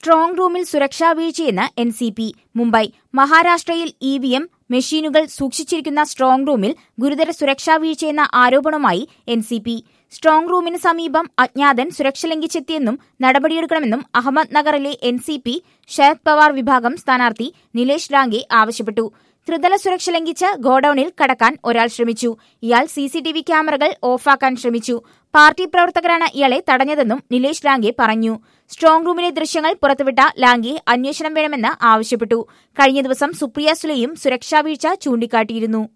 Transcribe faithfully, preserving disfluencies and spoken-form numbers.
Strong റൂമിൽ സുരക്ഷാ വീഴ്ചയെന്ന് എൻ സി പി. മുംബൈ. മഹാരാഷ്ട്രയിൽ ഇ വി എം മെഷീനുകൾ സൂക്ഷിച്ചിരിക്കുന്ന സ്ട്രോങ് റൂമിൽ ഗുരുതര സുരക്ഷാ വീഴ്ചയെന്ന ആരോപണവുമായി എൻ സി പി. സ്ട്രോങ് റൂമിന് സമീപം അജ്ഞാതൻ സുരക്ഷ ലംഘിച്ചെത്തിയെന്നും നടപടിയെടുക്കണമെന്നും അഹമ്മദ് നഗറിലെ N C P Sharad Pawar വിഭാഗം സ്ഥാനാർത്ഥി നിലേഷ് ലാംഗെ ആവശ്യപ്പെട്ടു. ത്രിതല സുരക്ഷ ലംഘിച്ച് ഗോഡൌണിൽ കടക്കാൻ ഒരാൾ ശ്രമിച്ചു. ഇയാൾ സി സി ടി വി ക്യാമറകൾ ഓഫാക്കാൻ ശ്രമിച്ചു. പാർട്ടി പ്രവർത്തകരാണ് ഇയാളെ തടഞ്ഞതെന്നും നിലേഷ് ലാംഗെ പറഞ്ഞു. സ്ട്രോങ് റൂമിലെ ദൃശ്യങ്ങൾ പുറത്തുവിട്ട ലാംഗെ അന്വേഷണം വേണമെന്ന് ആവശ്യപ്പെട്ടു. കഴിഞ്ഞ ദിവസം സുപ്രിയ സുലെയും സുരക്ഷാ വീഴ്ച ചൂണ്ടിക്കാട്ടിയിരുന്നു.